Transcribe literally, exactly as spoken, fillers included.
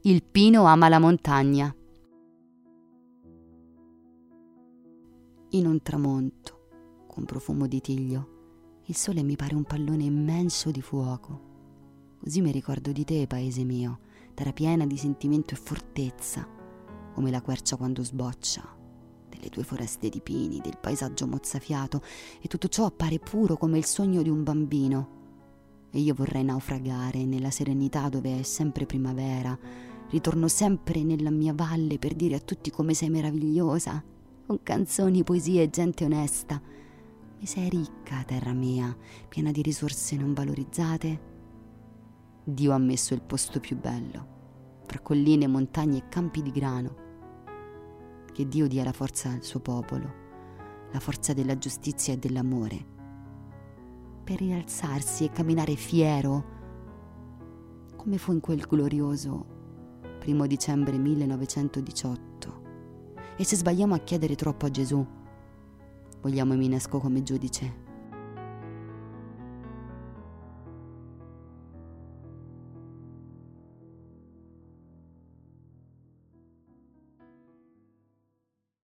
Il pino ama la montagna. In un tramonto, con profumo di tiglio, il sole mi pare un pallone immenso di fuoco. Così mi ricordo di te, paese mio, terra piena di sentimento e fortezza, come la quercia quando sboccia, delle tue foreste di pini, del paesaggio mozzafiato, e tutto ciò appare puro come il sogno di un bambino. E io vorrei naufragare nella serenità dove è sempre primavera. Ritorno sempre nella mia valle per dire a tutti come sei meravigliosa, con canzoni, poesie e gente onesta. Mi sei ricca, terra mia, piena di risorse non valorizzate. Dio ha messo il posto più bello, fra colline, montagne e campi di grano. Che Dio dia la forza al suo popolo, la forza della giustizia e dell'amore, per rialzarsi e camminare fiero, come fu in quel glorioso primo dicembre millenovecentodiciotto. E se sbagliamo a chiedere troppo a Gesù, vogliamo Eminesco come giudice?